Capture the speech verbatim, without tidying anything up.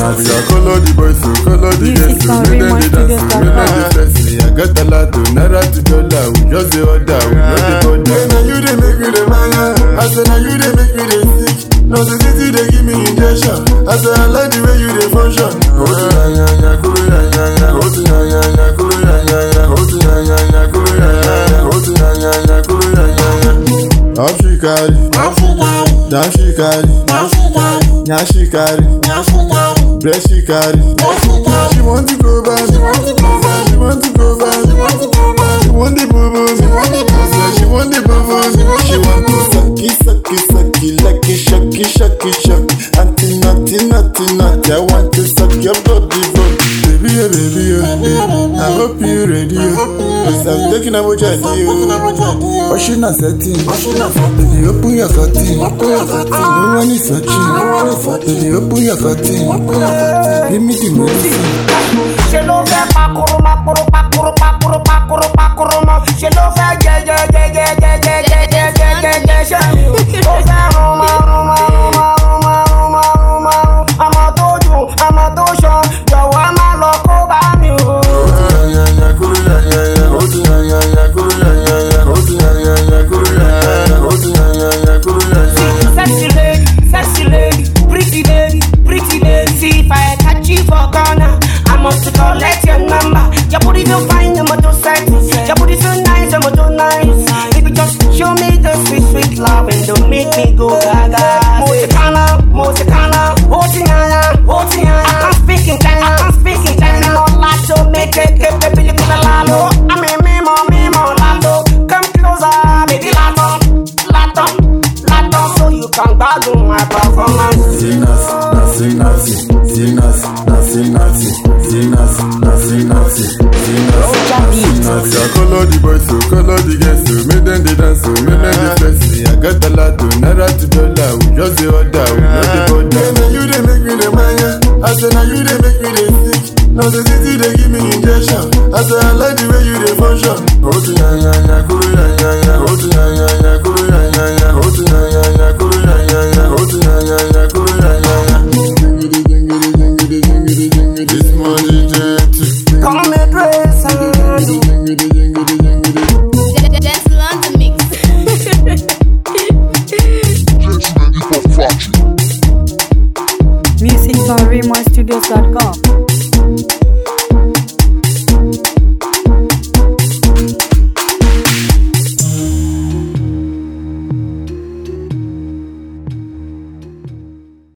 We are color the boys, so color the girls, so make them the dance, so make them the flex. I got a lot to naira to dollar, we just the order, we know the border. Now you they make me the mania, I say now you they make me the sick. No city they give me injection, I say I like the way you they function. Hold ya ya ya, cool ya ya ya, hold ya ya ya, cool ya ya ya, hold ya ya ya, cool ya ya ya, hold ya ya ya, cool ya ya ya. Up she carry, down she carry, now she carry, breast she carry. She want to go back, she want to go back, she want to go back, she want to go back. She want the boo boo, she want the boo boo, she want the boo boo, she want to sucky, sucky, sucky, like a shocky, shocky, shocky. Auntie, naughty, naughty, naughty, I want to suck your body, body. Baby, yeah, baby, yeah, I hope you ready, cause I'm taking a watch at you. But she not setting, baby, open your curtain. No one is searching, baby, open your curtain. Give me the medicine. She love that pakuru, pakuru, pakuru, pakuru, pakuru, pakuru. She love that yeah, yeah, yeah, yeah, yeah, yeah, yeah, yeah, yeah, yeah, yeah. She love that Roma, Roma, Roma, Roma, Roma, Roma. I'm a dojo, I'm a dojo. Yo, I'm a loco, I'm you. Yeah, yeah, yeah, cool, yeah, yeah, yeah. Hold yeah, yeah, yeah, cool, yeah, yeah, yeah. Hold yeah, yeah, yeah, cool, yeah, yeah, yeah. Hold yeah, yeah, yeah, cool, yeah, yeah, yeah. Sexy lady, sexy lady, pretty lady, pretty lady. See if I catch you for Ghana, I must collect your number. Your booty so fine, I'm so sexy. Your booty so nice, I'm so nice. Baby, just show me the sweet, sweet love and don't make me go gaga. Mosekana, Mosekana, Otiana, Otiana. I can't speak in China, I can't speak in China. No lato, make it, get the billy for the lalo. I'm a memo, memo, lato. Come closer, baby, lato, lato, lato. So you can go my performance. Zinas, nasi, nasi, zinas, nasi, nasi, zinas, nasi, nasi, zinas, nasi, nasi. I color the boys, so color the girls, so make them the dance, so make them the flex. I got a lot to naira to dollar, we just the order, we know the border. Now you they make me the mania, I say now you they make me the sick. Now the city they give me injection, I say I like the way you they function. Hold ya ya ya, cool ya ya ya, hold ya ya ya, cool ya ya ya, hold ya ya ya, cool ya ya ya, hold ya ya ya, cool ya ya ya. This money dirty. Come and dress and Dance on the mix. Music for Remo Studios dot com.